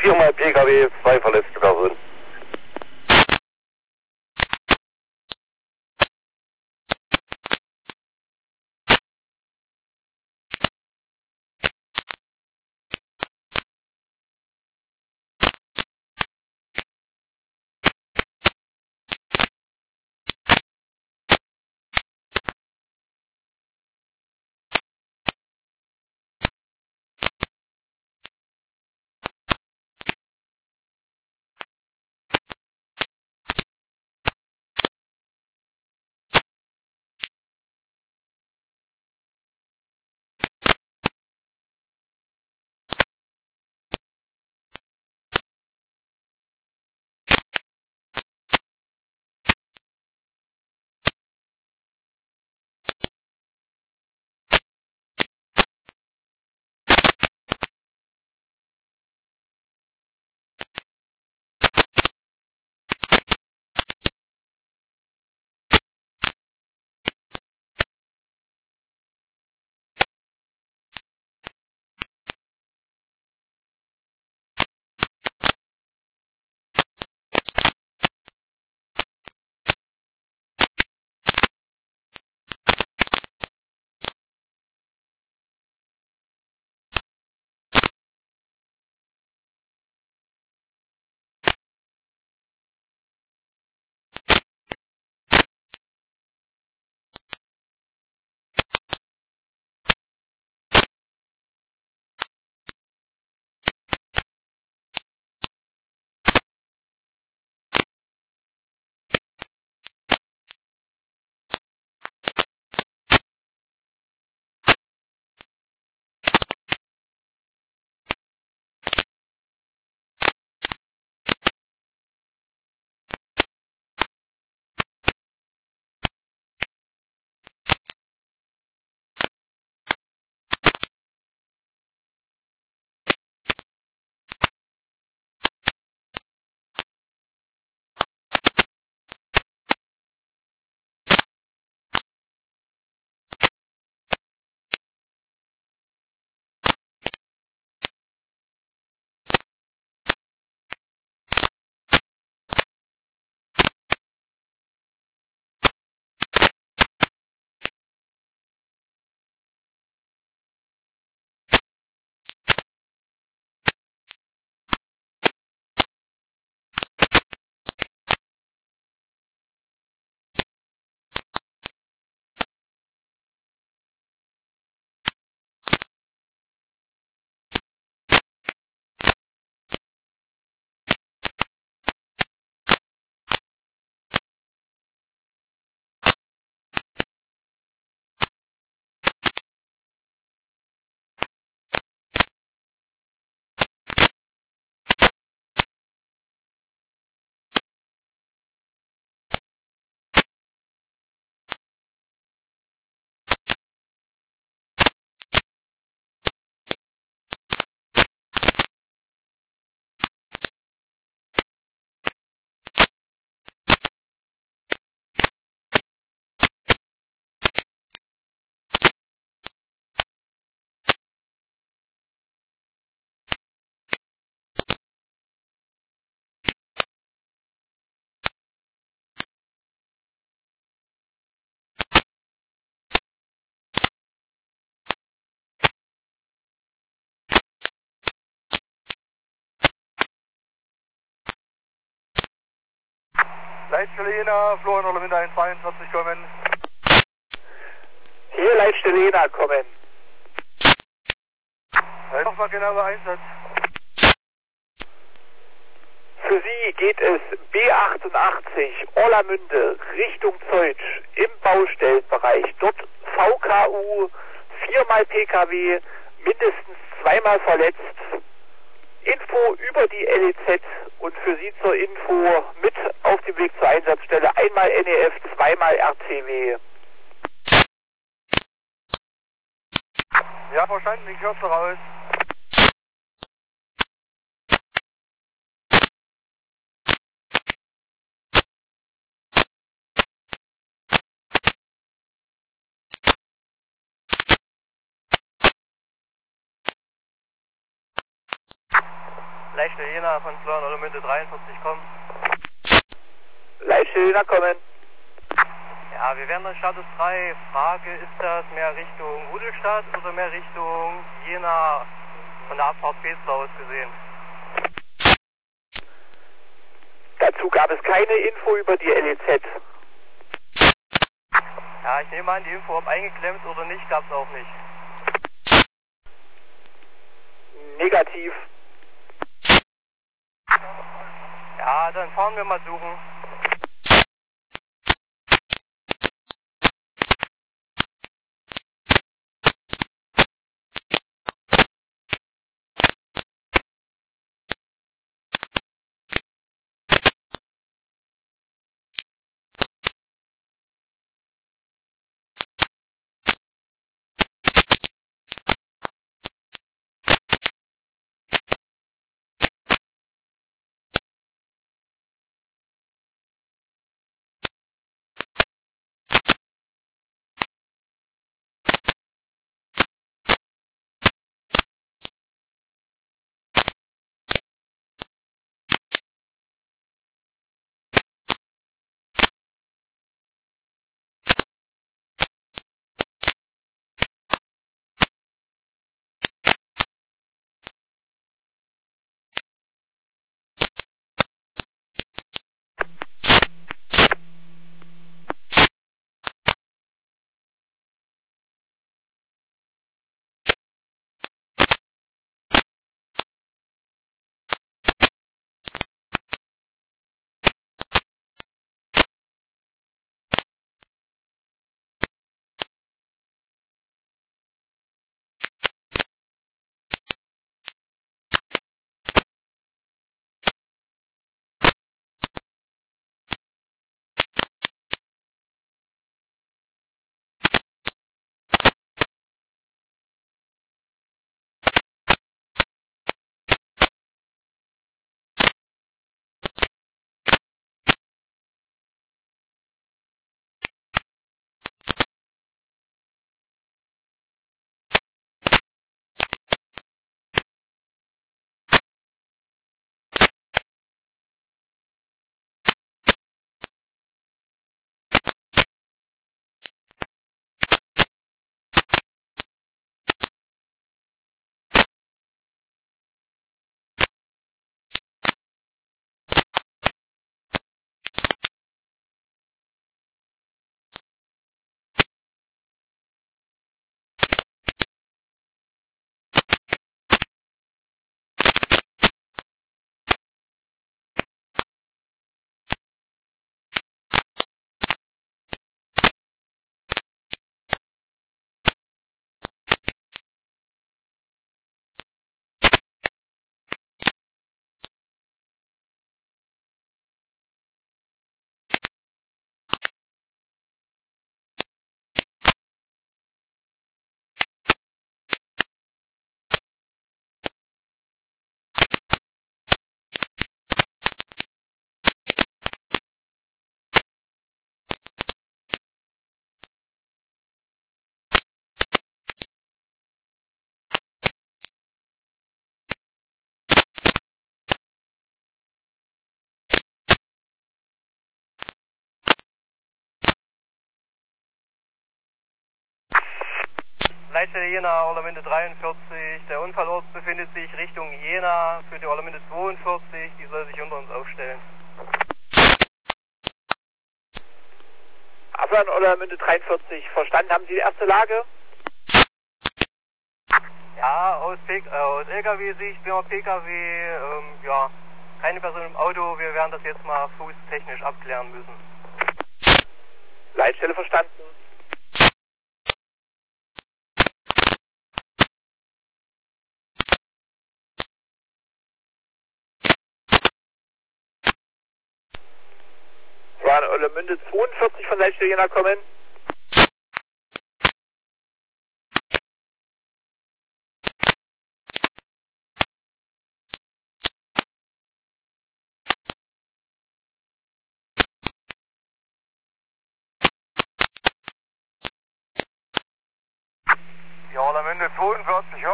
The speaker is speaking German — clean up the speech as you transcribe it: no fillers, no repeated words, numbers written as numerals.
4 PKW, 2 verletzte Personen. Leitstelle Jena, Florian Orleminde 142 kommen. Hier Leitstelle Jena kommen. Nochmal genauer Einsatz. Für Sie geht es B88 Orlamünde Richtung Zeutsch im Baustellenbereich. Dort VKU, 4 PKW, mindestens 2 verletzt. Info über die LEZ und für Sie zur Info mit auf dem Weg zur Einsatzstelle einmal NEF, 2 RCW. Ja, verstanden, ich höre raus. Leitstelle Jena von Florian Olemünde 43 kommen. Leitstelle Jena kommen. Ja, wir wären an Status 3. Frage, ist das mehr Richtung Rudelstadt oder mehr Richtung Jena von der Abfahrt Peslau aus gesehen? Dazu gab es keine Info über die LEZ. Ja, ich nehme an, die Info, ob eingeklemmt oder nicht, gab es auch nicht. Negativ. Ja, dann fahren wir mal suchen. Leitstelle Jena, Olemünde 43. Der Unfallort befindet sich Richtung Jena für die Olemünde 42. Die soll sich unter uns aufstellen. Abfahren Olemünde 43. Verstanden, haben Sie die erste Lage? Ja, aus LKW-Sicht, wir haben PKW, ja, keine Person im Auto. Wir werden das jetzt mal fußtechnisch abklären müssen. Leitstelle verstanden. Olemünde 42 von Leitstelle Jena kommen.